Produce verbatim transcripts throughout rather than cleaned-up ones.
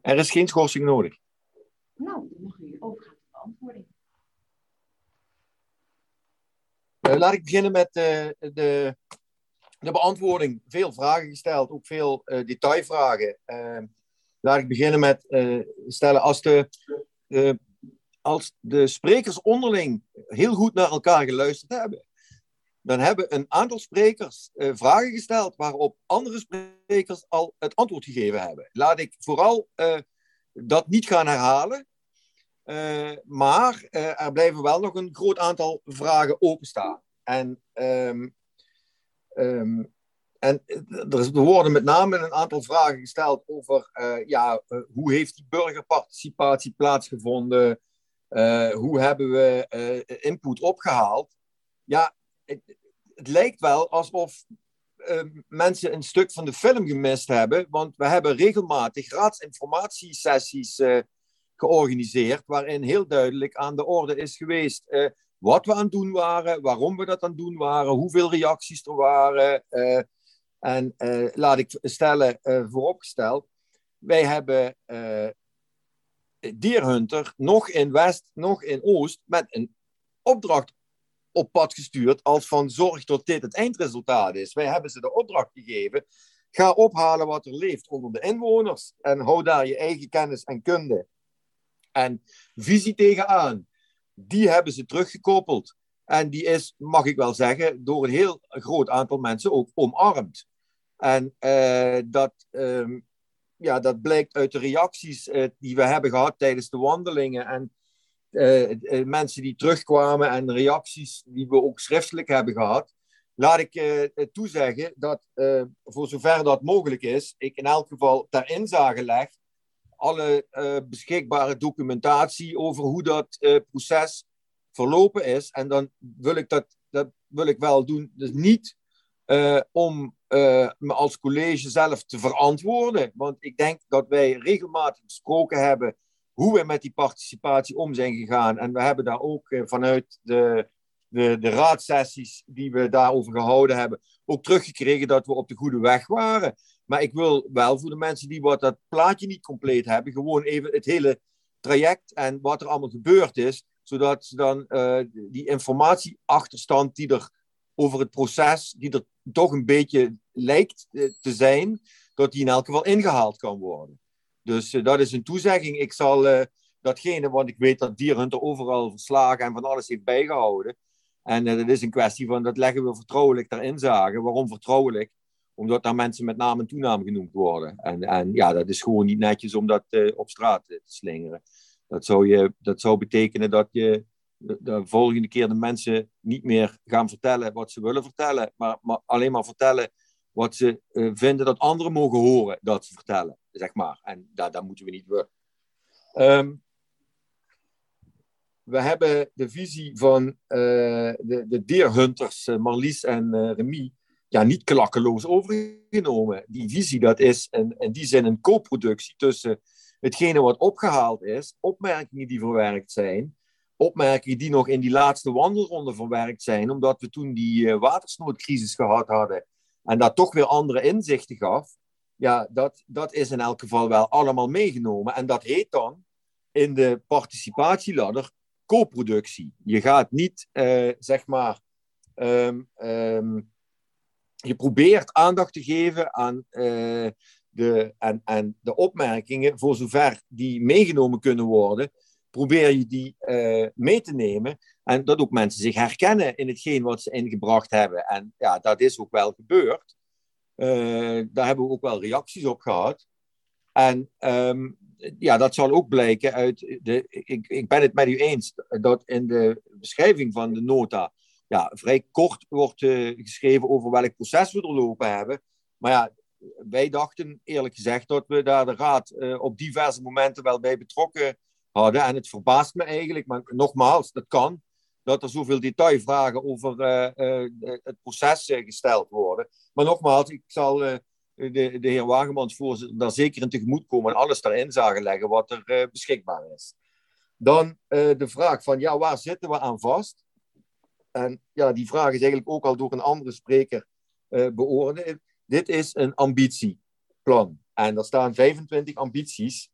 Er is geen schorsing nodig. Nou, dan mag u overgaan tot beantwoording. Uh, laat ik beginnen met uh, de, de beantwoording. Veel vragen gesteld, ook veel uh, detailvragen. Uh, laat ik beginnen met uh, stellen, als de, uh, als de sprekers onderling heel goed naar elkaar geluisterd hebben, dan hebben een aantal sprekers uh, vragen gesteld waarop andere sprekers al het antwoord gegeven hebben. Laat ik vooral uh, dat niet gaan herhalen. Uh, maar uh, er blijven wel nog een groot aantal vragen openstaan. En, um, um, en er worden met name een aantal vragen gesteld over uh, ja, uh, hoe heeft die burgerparticipatie plaatsgevonden? Uh, hoe hebben we uh, input opgehaald? Ja, het, het lijkt wel alsof uh, mensen een stuk van de film gemist hebben, want we hebben regelmatig raadsinformatiesessies uh, georganiseerd, waarin heel duidelijk aan de orde is geweest uh, wat we aan het doen waren, waarom we dat aan het doen waren, hoeveel reacties er waren. Uh, en uh, laat ik stellen, uh, vooropgesteld, wij hebben uh, Deer Hunter nog in West, nog in Oost, met een opdracht op pad gestuurd als van zorg tot dit het eindresultaat is. Wij hebben ze de opdracht gegeven, ga ophalen wat er leeft onder de inwoners en hou daar je eigen kennis en kunde en visie tegenaan. Die hebben ze teruggekoppeld. En die is, mag ik wel zeggen, door een heel groot aantal mensen ook omarmd. En uh, dat, um, ja, dat blijkt uit de reacties uh, die we hebben gehad tijdens de wandelingen. En uh, uh, mensen die terugkwamen en reacties die we ook schriftelijk hebben gehad. Laat ik uh, toezeggen dat, uh, voor zover dat mogelijk is, ik in elk geval ter inzage leg alle uh, beschikbare documentatie over hoe dat uh, proces verlopen is. En dan wil ik dat, dat wil ik wel doen. Dus niet uh, om uh, me als college zelf te verantwoorden. Want ik denk dat wij regelmatig besproken hebben hoe we met die participatie om zijn gegaan. En we hebben daar ook uh, vanuit de, de, de raadsessies die we daarover gehouden hebben, ook teruggekregen dat we op de goede weg waren. Maar ik wil wel voor de mensen die wat dat plaatje niet compleet hebben, gewoon even het hele traject en wat er allemaal gebeurd is, zodat ze dan uh, die informatieachterstand die er over het proces, die er toch een beetje lijkt uh, te zijn, dat die in elk geval ingehaald kan worden. Dus uh, dat is een toezegging. Ik zal uh, datgene, want ik weet dat Deer Hunter overal verslagen en van alles heeft bijgehouden. En uh, dat is een kwestie van, dat leggen we vertrouwelijk ter inzage. Waarom vertrouwelijk? Omdat daar mensen met naam en toenaam genoemd worden. En, en ja, dat is gewoon niet netjes om dat uh, op straat uh, te slingeren. Dat zou, je, dat zou betekenen dat je de, de volgende keer de mensen niet meer gaan vertellen wat ze willen vertellen, maar, maar alleen maar vertellen wat ze uh, vinden dat anderen mogen horen dat ze vertellen, zeg maar. En daar, daar moeten we niet voor. Um, we hebben de visie van uh, de, de Deer Hunters, uh, Marlies en uh, Remy, ja, niet klakkeloos overgenomen. Die visie, dat is in, in die zin een co-productie tussen hetgene wat opgehaald is, opmerkingen die verwerkt zijn, opmerkingen die nog in die laatste wandelronde verwerkt zijn, omdat we toen die uh, watersnoodcrisis gehad hadden en dat toch weer andere inzichten gaf. Ja, dat, dat is in elk geval wel allemaal meegenomen. En dat heet dan in de participatieladder co-productie. Je gaat niet, uh, zeg maar, um, um, je probeert aandacht te geven aan uh, de, aan, aan de opmerkingen, voor zover die meegenomen kunnen worden, probeer je die uh, mee te nemen en dat ook mensen zich herkennen in hetgeen wat ze ingebracht hebben. En ja, dat is ook wel gebeurd. Uh, daar hebben we ook wel reacties op gehad. En um, ja, dat zal ook blijken uit de... Ik, ik ben het met u eens dat in de beschrijving van de nota ja, vrij kort wordt uh, geschreven over welk proces we doorlopen hebben. Maar ja, wij dachten eerlijk gezegd dat we daar de raad uh, op diverse momenten wel bij betrokken hadden. En het verbaast me eigenlijk, maar nogmaals, dat kan, dat er zoveel detailvragen over uh, uh, het proces uh, gesteld worden. Maar nogmaals, ik zal uh, de, de heer Wagemans voorzitter daar zeker in tegemoet komen en alles daarin zagen leggen wat er uh, beschikbaar is. Dan uh, de vraag van, ja, waar zitten we aan vast? En ja, die vraag is eigenlijk ook al door een andere spreker uh, beoordeeld. Dit is een ambitieplan. En er staan vijfentwintig ambities.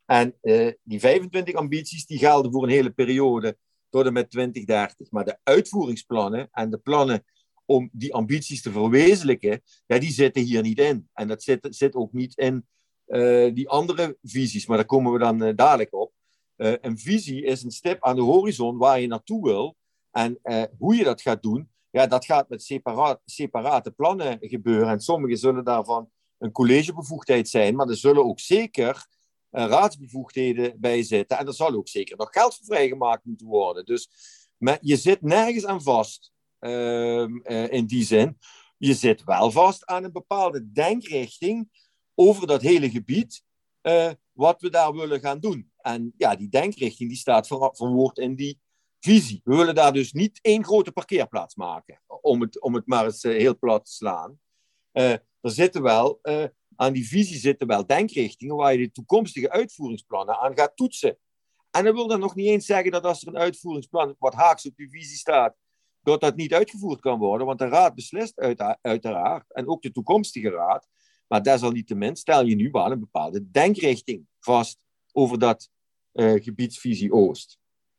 En uh, die vijfentwintig ambities die gelden voor een hele periode tot en met twintig dertig. Maar de uitvoeringsplannen en de plannen om die ambities te verwezenlijken, ja, die zitten hier niet in. En dat zit, zit ook niet in uh, die andere visies, maar daar komen we dan uh, dadelijk op. Uh, een visie is een stip aan de horizon waar je naartoe wil. En uh, hoe je dat gaat doen, ja, dat gaat met separa- separate plannen gebeuren. En sommige zullen daarvan een collegebevoegdheid zijn, maar er zullen ook zeker uh, raadsbevoegdheden bij zitten. En er zal ook zeker nog geld voor vrijgemaakt moeten worden. Dus met, je zit nergens aan vast uh, uh, in die zin. Je zit wel vast aan een bepaalde denkrichting over dat hele gebied, uh, wat we daar willen gaan doen. En ja, die denkrichting die staat ver- verwoord in die visie. We willen daar dus niet één grote parkeerplaats maken, om het, om het maar eens uh, heel plat te slaan. Uh, er zitten wel, uh, aan die visie zitten wel denkrichtingen waar je de toekomstige uitvoeringsplannen aan gaat toetsen. En dat wil dan nog niet eens zeggen dat als er een uitvoeringsplan wat haaks op die visie staat, dat dat niet uitgevoerd kan worden, want de raad beslist uit, uiteraard, en ook de toekomstige raad. Maar desalniettemin stel je nu wel een bepaalde denkrichting vast over dat uh, gebiedsvisie Oost.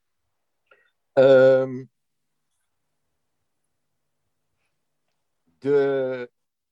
Um, de,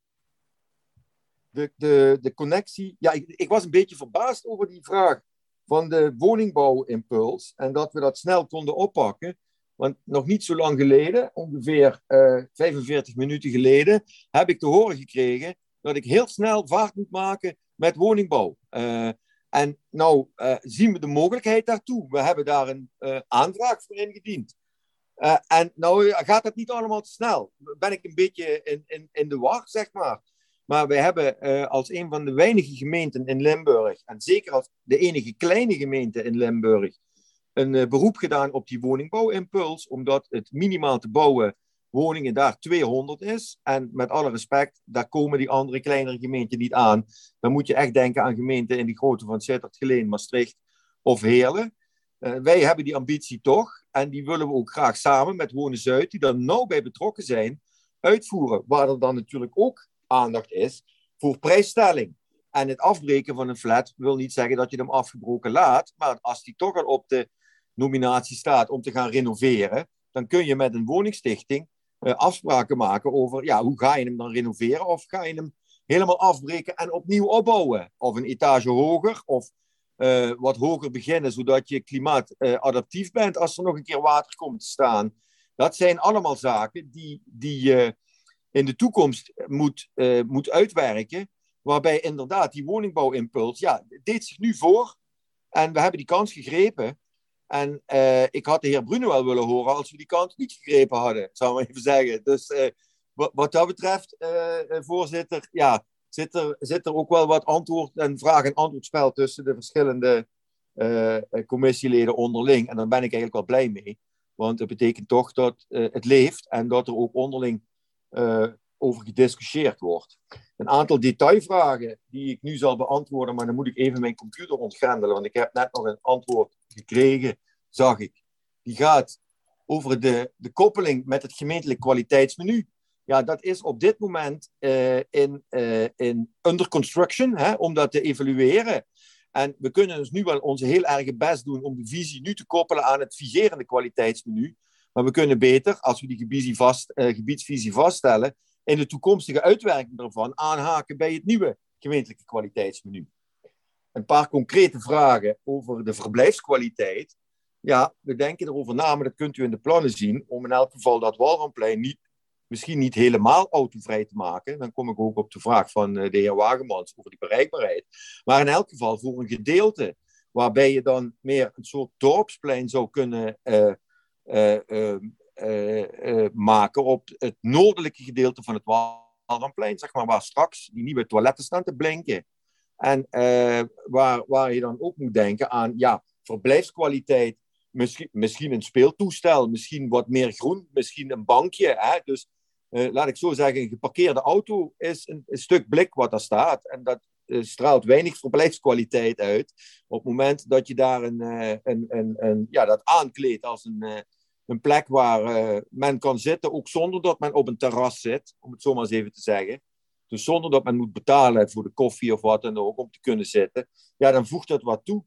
de, de, de connectie... Ja, ik, ik was een beetje verbaasd over die vraag van de woningbouwimpuls en dat we dat snel konden oppakken. Want nog niet zo lang geleden, ongeveer uh, vijfenveertig minuten geleden, heb ik te horen gekregen dat ik heel snel vaart moet maken met woningbouw. Uh, en nou uh, zien we de mogelijkheid daartoe. We hebben daar een uh, aanvraag voor ingediend. Uh, en nou gaat dat niet allemaal te snel. Ben ik een beetje in, in, in de war, zeg maar. Maar we hebben uh, als een van de weinige gemeenten in Limburg, en zeker als de enige kleine gemeente in Limburg, een uh, beroep gedaan op die woningbouwimpuls, omdat het minimaal te bouwen woningen daar tweehonderd is. En met alle respect, daar komen die andere kleinere gemeenten niet aan. Dan moet je echt denken aan gemeenten in de grootte van Sittard, Geleen, Maastricht of Heerlen. Uh, wij hebben die ambitie toch. En die willen we ook graag samen met Wonen Zuid, die daar nauw bij betrokken zijn, uitvoeren. Waar er dan natuurlijk ook aandacht is voor prijsstelling. En het afbreken van een flat wil niet zeggen dat je hem afgebroken laat. Maar als die toch al op de nominatie staat om te gaan renoveren, dan kun je met een woningstichting uh, afspraken maken over, ja, hoe ga je hem dan renoveren? Of ga je hem helemaal afbreken en opnieuw opbouwen? Of een etage hoger, of uh, wat hoger beginnen, zodat je klimaatadaptief uh, bent als er nog een keer water komt te staan. Dat zijn allemaal zaken die, die je uh, in de toekomst moet, uh, moet uitwerken, waarbij inderdaad die woningbouwimpuls, ja, deed zich nu voor. En we hebben die kans gegrepen. En uh, ik had de heer Bruno wel willen horen als we die kans niet gegrepen hadden, zou ik maar even zeggen. Dus uh, wat, wat dat betreft, uh, voorzitter, ja, zit er, zit er ook wel wat antwoord- en vraag- en antwoordspel tussen de verschillende uh, commissieleden onderling. En daar ben ik eigenlijk wel blij mee. Want het betekent toch dat uh, het leeft en dat er ook onderling uh, over gediscussieerd wordt. Een aantal detailvragen die ik nu zal beantwoorden, maar dan moet ik even mijn computer ontgrendelen, want ik heb net nog een antwoord gekregen, zag ik. Die gaat over de, de koppeling met het gemeentelijk kwaliteitsmenu. Ja, dat is op dit moment uh, in, uh, in under construction, hè, om dat te evalueren. En we kunnen dus nu wel onze heel erg best doen om de visie nu te koppelen aan het vigerende kwaliteitsmenu. Maar we kunnen beter, als we die gebiedsvisie, vast, uh, gebiedsvisie vaststellen, in de toekomstige uitwerking daarvan aanhaken bij het nieuwe gemeentelijke kwaliteitsmenu. Een paar concrete vragen over de verblijfskwaliteit. Ja, we denken erover na, maar dat kunt u in de plannen zien, om in elk geval dat Walramplein niet, misschien niet helemaal autovrij te maken. Dan kom ik ook op de vraag van de heer Wagemans over die bereikbaarheid. Maar in elk geval voor een gedeelte, waarbij je dan meer een soort dorpsplein zou kunnen uh, uh, uh, uh, uh, maken op het noordelijke gedeelte van het Walramplein, zeg maar, waar straks die nieuwe toiletten staan te blinken. En uh, waar, waar je dan ook moet denken aan, ja, verblijfskwaliteit, misschien, misschien een speeltoestel, misschien wat meer groen, misschien een bankje. Hè? Dus uh, laat ik zo zeggen, een geparkeerde auto is een, een stuk blik wat daar staat. En dat uh, straalt weinig verblijfskwaliteit uit. Op het moment dat je daar een, uh, een, een, een, ja, dat aankleedt als een, uh, een plek waar uh, men kan zitten, ook zonder dat men op een terras zit, om het zo maar eens even te zeggen. Dus zonder dat men moet betalen voor de koffie of wat dan ook, om te kunnen zitten. Ja, dan voegt dat wat toe.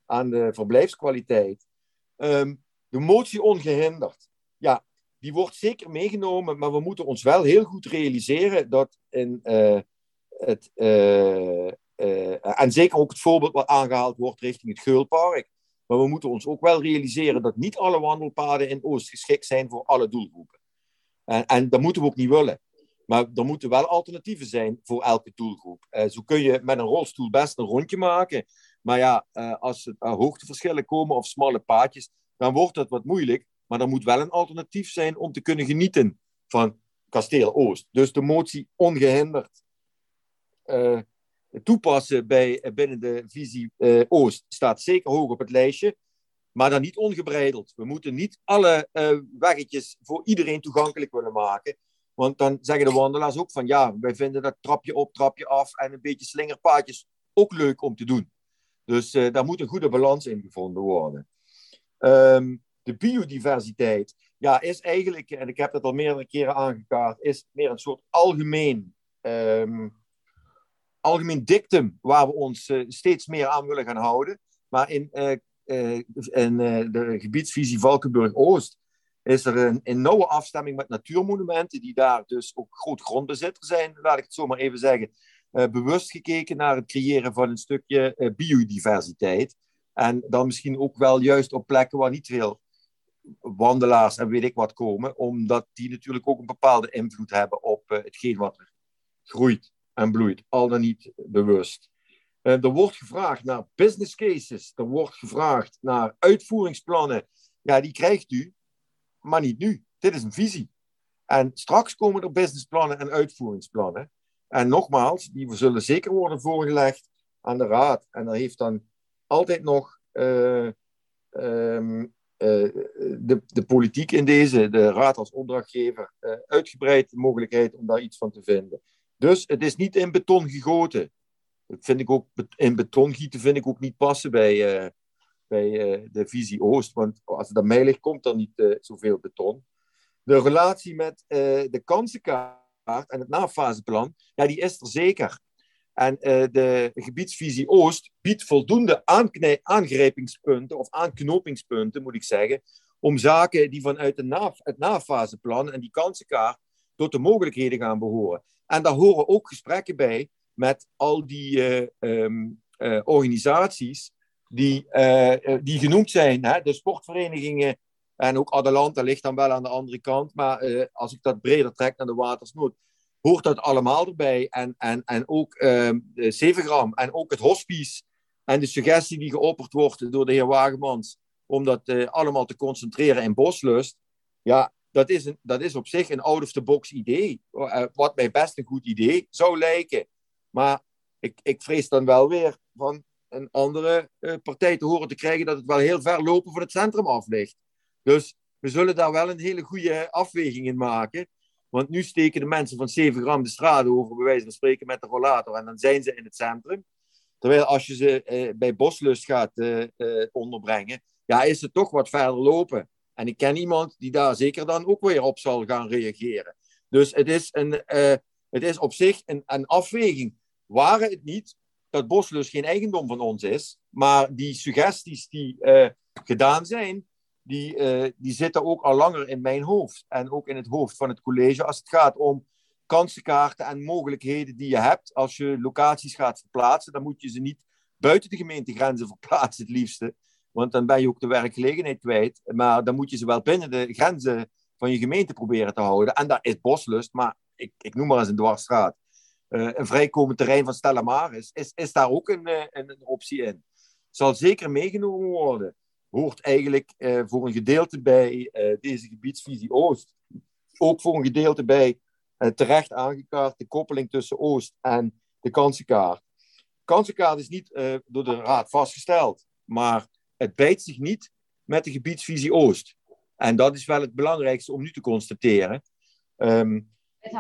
aan de verblijfskwaliteit. Um, de motie ongehinderd. Ja, die wordt zeker meegenomen, maar we moeten ons wel heel goed realiseren dat in uh, het... Uh, uh, en zeker ook het voorbeeld wat aangehaald wordt richting het Geulpark. Maar we moeten ons ook wel realiseren dat niet alle wandelpaden in Oost geschikt zijn voor alle doelgroepen. En, en dat moeten we ook niet willen. Maar er moeten wel alternatieven zijn voor elke doelgroep. Uh, zo kun je met een rolstoel best een rondje maken. Maar ja, uh, als er uh, hoogteverschillen komen of smalle paadjes, dan wordt dat wat moeilijk. Maar er moet wel een alternatief zijn om te kunnen genieten van Kasteel Oost. Dus de motie ongehinderd uh, toepassen bij, binnen de visie uh, Oost staat zeker hoog op het lijstje. Maar dan niet ongebreideld. We moeten niet alle uh, weggetjes voor iedereen toegankelijk willen maken. Want dan zeggen de wandelaars ook van ja, wij vinden dat trapje op, trapje af en een beetje slingerpaadjes ook leuk om te doen. Dus uh, daar moet een goede balans in gevonden worden. Um, de biodiversiteit, ja, is eigenlijk, en ik heb dat al meerdere keren aangekaart, is meer een soort algemeen, um, algemeen dictum waar we ons uh, steeds meer aan willen gaan houden. Maar in, uh, uh, in uh, de gebiedsvisie Valkenburg-Oost is er een, een nauwe afstemming met natuurmonumenten, die daar dus ook groot grondbezitter zijn, laat ik het zo maar even zeggen, uh, bewust gekeken naar het creëren van een stukje uh, biodiversiteit. En dan misschien ook wel juist op plekken waar niet veel wandelaars en weet ik wat komen, omdat die natuurlijk ook een bepaalde invloed hebben op uh, hetgeen wat er groeit en bloeit, al dan niet bewust. Uh, er wordt gevraagd naar business cases, er wordt gevraagd naar uitvoeringsplannen. Ja, die krijgt u, maar niet nu. Dit is een visie. En straks komen er businessplannen en uitvoeringsplannen. En nogmaals, die zullen zeker worden voorgelegd aan de raad. En er heeft dan altijd nog uh, um, uh, de, de politiek in deze, de raad als opdrachtgever, uh, uitgebreid de mogelijkheid om daar iets van te vinden. Dus het is niet in beton gegoten. Dat vind ik ook, in beton gieten vind ik ook niet passen bij, uh, bij uh, de visie Oost. Want als het aan mij ligt, komt er niet uh, zoveel beton. De relatie met uh, de kansenkaart en het nafaseplan, ja, die is er zeker. En uh, de gebiedsvisie Oost biedt voldoende aanknij- aangrijpingspunten, of aanknopingspunten, moet ik zeggen, om zaken die vanuit de na- het nafaseplan en die kansenkaart tot de mogelijkheden gaan behoren. En daar horen ook gesprekken bij met al die uh, um, uh, organisaties die, uh, die genoemd zijn, hè? De sportverenigingen en ook Adelante ligt dan wel aan de andere kant, maar uh, als ik dat breder trek naar de Watersnood, hoort dat allemaal erbij. En, en, en ook uh, de Zevengram en ook het hospice en de suggestie die geopperd wordt door de heer Wagemans om dat uh, allemaal te concentreren in Boslust. Ja, dat is, een, dat is op zich een out-of-the-box idee, uh, wat mij best een goed idee zou lijken. Maar ik, ik vrees dan wel weer van een andere uh, partij te horen te krijgen dat het wel heel ver lopen van het centrum af ligt. Dus we zullen daar wel een hele goede afweging in maken. Want nu steken de mensen van Zevengram de straat over, bij wijze van spreken, met de rollator. En dan zijn ze in het centrum. Terwijl als je ze uh, bij Boslust gaat uh, uh, onderbrengen, ja, is het toch wat verder lopen. En ik ken iemand die daar zeker dan ook weer op zal gaan reageren. Dus het is, een, uh, het is op zich een, een afweging. Waren het niet dat Boslust geen eigendom van ons is, maar die suggesties die uh, gedaan zijn, Die, uh, die zitten ook al langer in mijn hoofd. En ook in het hoofd van het college. Als het gaat om kansenkaarten en mogelijkheden die je hebt. Als je locaties gaat verplaatsen, dan moet je ze niet buiten de gemeentegrenzen verplaatsen het liefste. Want dan ben je ook de werkgelegenheid kwijt. Maar dan moet je ze wel binnen de grenzen van je gemeente proberen te houden. En daar is Boslust, maar ik, ik noem maar eens een dwarsstraat. Uh, een vrijkomend terrein van Stella Maris is, is daar ook een, uh, een, een optie in. Zal zeker meegenomen worden. Hoort eigenlijk uh, voor een gedeelte bij uh, deze gebiedsvisie Oost. Ook voor een gedeelte bij uh, terecht aangekaart de koppeling tussen Oost en de kansenkaart. De kansenkaart is niet uh, door de raad vastgesteld, maar het bijt zich niet met de gebiedsvisie Oost. En dat is wel het belangrijkste om nu te constateren. Um,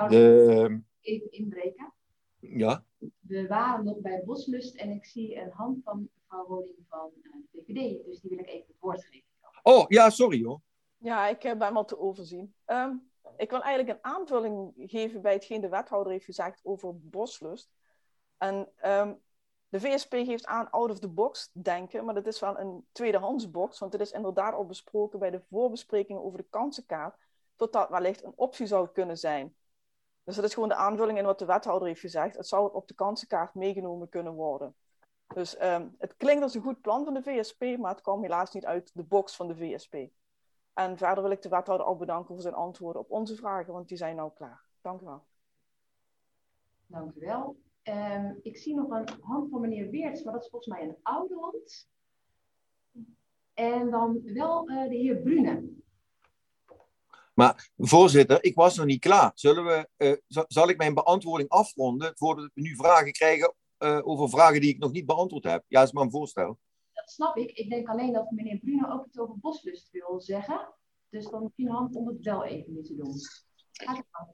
de... Even inbreken. Ja. We waren nog bij Boslust en ik zie een hand van mevrouw Roding van de V V D. Dus die wil ik even het woord geven. Oh, ja, sorry hoor. Ja, ik ben wat te overzien. Um, ik wil eigenlijk een aanvulling geven bij hetgeen de wethouder heeft gezegd over Boslust. En um, de V S P geeft aan out of the box denken, maar dat is wel een tweedehands box, want het is inderdaad al besproken bij de voorbespreking over de kansenkaart, tot dat wellicht een optie zou kunnen zijn. Dus dat is gewoon de aanvulling in wat de wethouder heeft gezegd. Het zou op de kansenkaart meegenomen kunnen worden. Dus um, het klinkt als een goed plan van de V S P, maar het kwam helaas niet uit de box van de V S P. En verder wil ik de wethouder al bedanken voor zijn antwoorden op onze vragen, want die zijn nou klaar. Dank u wel. Dank u wel. Um, ik zie nog een hand van meneer Weerts, maar dat is volgens mij een oude hand. En dan wel uh, de heer Brune. Maar voorzitter, ik was nog niet klaar. Zullen we, uh, zal ik mijn beantwoording afronden voordat we nu vragen krijgen uh, over vragen die ik nog niet beantwoord heb? Ja, dat is maar een voorstel. Dat snap ik. Ik denk alleen dat meneer Brune ook iets over boslust wil zeggen. Dus dan misschien een hand om het wel even niet te doen. Gaat het aan.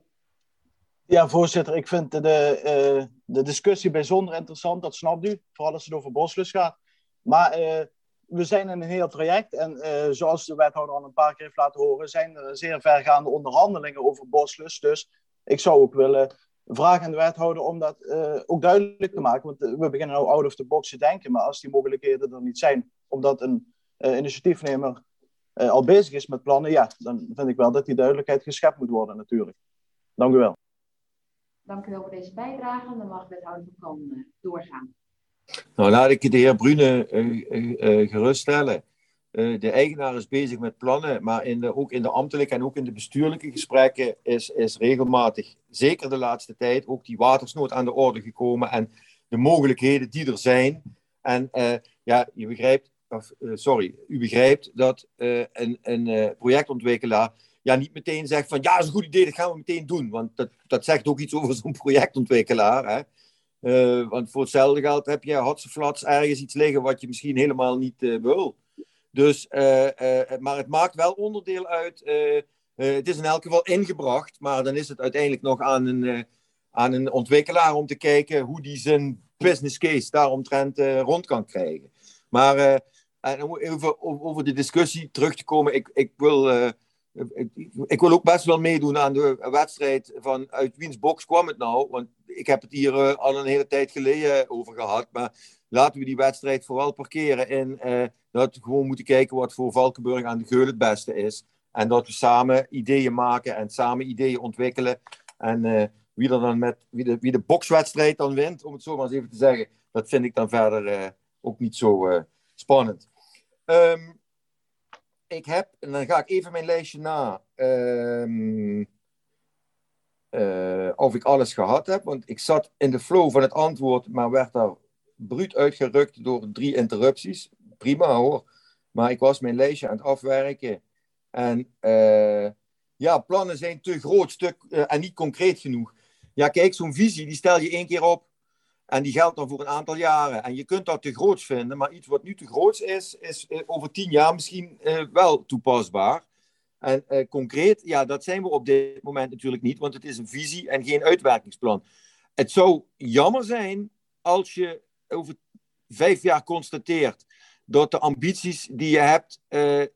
Ja, voorzitter, ik vind de, de, uh, de discussie bijzonder interessant, dat snapt u, vooral als het over boslust gaat. Maar uh, we zijn in een heel traject en uh, zoals de wethouder al een paar keer heeft laten horen, zijn er zeer vergaande onderhandelingen over boslust. Dus ik zou ook willen vragen aan de wethouder om dat uh, ook duidelijk te maken, want uh, we beginnen nou out of the box te denken, maar als die mogelijkheden er niet zijn, omdat een uh, initiatiefnemer uh, al bezig is met plannen, ja, dan vind ik wel dat die duidelijkheid geschept moet worden natuurlijk. Dank u wel. Dank u wel voor deze bijdrage. Dan mag wethouder Van Kan uh, doorgaan. Nou, laat ik de heer Brune uh, uh, uh, geruststellen. Uh, de eigenaar is bezig met plannen, maar in de, ook in de ambtelijke en ook in de bestuurlijke gesprekken is, is regelmatig, zeker de laatste tijd, ook die watersnood aan de orde gekomen en de mogelijkheden die er zijn. En uh, ja, je begrijpt, of, uh, sorry, u begrijpt dat uh, een, een uh, projectontwikkelaar ja, niet meteen zegt van ja, dat is een goed idee, dat gaan we meteen doen. Want dat, dat zegt ook iets over zo'n projectontwikkelaar. Hè? Uh, want voor hetzelfde geld heb je hatseflats ergens iets liggen wat je misschien helemaal niet uh, wil. Dus, uh, uh, maar het maakt wel onderdeel uit. Uh, uh, het is in elk geval ingebracht, maar dan is het uiteindelijk nog aan een, uh, aan een ontwikkelaar om te kijken hoe die zijn business case daaromtrent uh, rond kan krijgen. Maar uh, en om over, over de discussie terug te komen, ik, ik wil... Uh, Ik, ik wil ook best wel meedoen aan de wedstrijd van uit wiens box kwam het nou. Want ik heb het hier uh, al een hele tijd geleden over gehad. Maar laten we die wedstrijd vooral parkeren in uh, dat we gewoon moeten kijken wat voor Valkenburg aan de Geul het beste is. En dat we samen ideeën maken en samen ideeën ontwikkelen. En uh, wie, er dan met, wie, de, wie de bokswedstrijd dan wint, om het zo maar eens even te zeggen, dat vind ik dan verder uh, ook niet zo uh, spannend. Um, Ik heb, en dan ga ik even mijn lijstje na, um, uh, of ik alles gehad heb. Want ik zat in de flow van het antwoord, maar werd daar bruut uitgerukt door drie interrupties. Prima hoor. Maar ik was mijn lijstje aan het afwerken. En uh, ja, plannen zijn te groot stuk uh, en niet concreet genoeg. Ja, kijk, zo'n visie, die stel je één keer op. En die geldt dan voor een aantal jaren. En je kunt dat te groots vinden, maar iets wat nu te groots is, is over tien jaar misschien uh, wel toepasbaar. En uh, concreet, ja, dat zijn we op dit moment natuurlijk niet, want het is een visie en geen uitwerkingsplan. Het zou jammer zijn als je over vijf jaar constateert dat de ambities die je hebt, uh,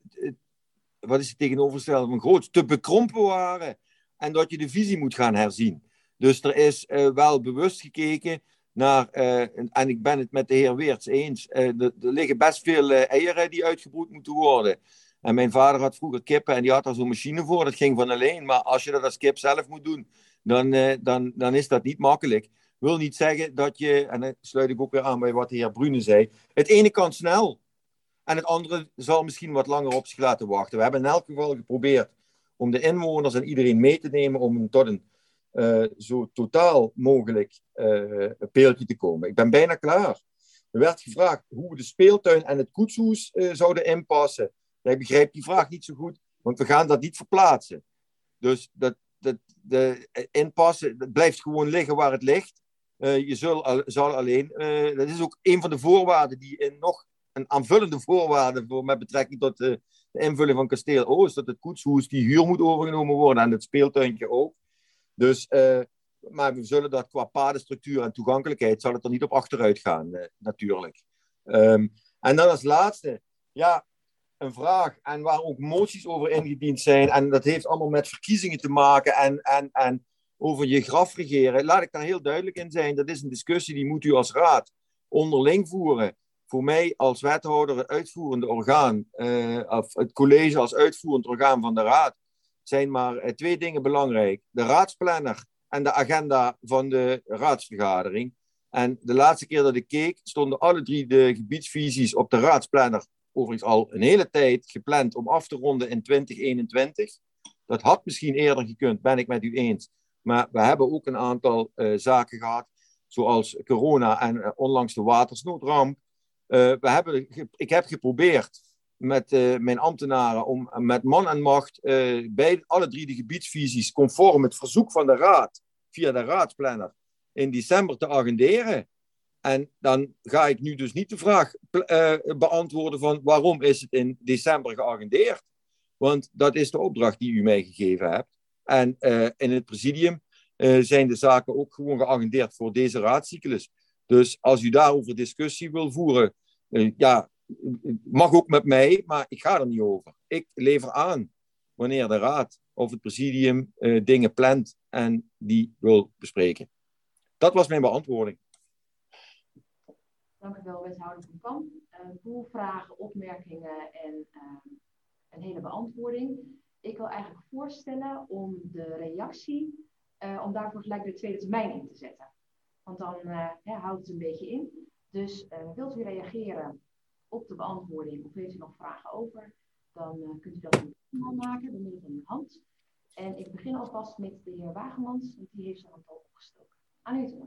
wat is het tegenovergestelde van groot, te bekrompen waren en dat je de visie moet gaan herzien. Dus er is uh, wel bewust gekeken naar, uh, en ik ben het met de heer Weerts eens, uh, er, er liggen best veel uh, eieren die uitgebroed moeten worden. En mijn vader had vroeger kippen en die had daar zo'n machine voor, dat ging van alleen. Maar als je dat als kip zelf moet doen, dan, uh, dan, dan is dat niet makkelijk. Wil niet zeggen dat je, en dan sluit ik ook weer aan bij wat de heer Brune zei, het ene kan snel en het andere zal misschien wat langer op zich laten wachten. We hebben in elk geval geprobeerd om de inwoners en iedereen mee te nemen om tot een Uh, zo totaal mogelijk uh, peeltje te komen. Ik ben bijna klaar. Er werd gevraagd hoe we de speeltuin en het koetshoes uh, zouden inpassen. Ja, ik begrijp die vraag niet zo goed, want we gaan dat niet verplaatsen. Dus dat, dat, de inpassen, dat blijft gewoon liggen waar het ligt. Uh, je zul, zal alleen, uh, dat is ook een van de voorwaarden die in nog een aanvullende voorwaarde voor met betrekking tot de, de invulling van Kasteel Oost, dat het koetshoes die huur moet overgenomen worden en het speeltuintje ook. Dus, uh, maar we zullen dat qua padenstructuur en toegankelijkheid zal het er niet op achteruit gaan, uh, natuurlijk. Um, en dan als laatste, ja, een vraag en waar ook moties over ingediend zijn en dat heeft allemaal met verkiezingen te maken en, en, en over je graf regeren. Laat ik daar heel duidelijk in zijn, dat is een discussie die moet u als raad onderling voeren. Voor mij als wethouder, het uitvoerende orgaan, uh, of het college als uitvoerend orgaan van de raad, zijn maar uh, twee dingen belangrijk. De raadsplanner en de agenda van de raadsvergadering. En de laatste keer dat ik keek, stonden alle drie de gebiedsvisies op de raadsplanner, overigens al een hele tijd gepland om af te ronden in twintig eenentwintig. Dat had misschien eerder gekund, ben ik met u eens. Maar we hebben ook een aantal uh, zaken gehad, zoals corona en uh, onlangs de watersnoodramp. Uh, we hebben, ik heb geprobeerd met uh, mijn ambtenaren om met man en macht uh, bij alle drie de gebiedsvisies conform het verzoek van de raad via de raadsplanner in december te agenderen. En dan ga ik nu dus niet de vraag uh, beantwoorden van waarom is het in december geagendeerd. Want dat is de opdracht die u mij gegeven hebt. En uh, in het presidium uh, zijn de zaken ook gewoon geagendeerd voor deze raadscyclus. Dus als u daarover discussie wil voeren, uh, ja, mag ook met mij, maar ik ga er niet over. Ik lever aan wanneer de raad of het presidium uh, dingen plant en die wil bespreken. Dat was mijn beantwoording. Dank u wel, wethouder Van Kamp. Een boel vragen, opmerkingen en uh, een hele beantwoording. Ik wil eigenlijk voorstellen om de reactie, uh, om daarvoor gelijk de tweede termijn in te zetten. Want dan uh, ja, houdt het een beetje in. Dus uh, wilt u reageren op de beantwoording of heeft u nog vragen over, dan uh, kunt u dat in de maken, door middel van uw hand. En ik begin alvast met de heer Wagemans, want die heeft zijn hand al opgestoken. Aan u het woord.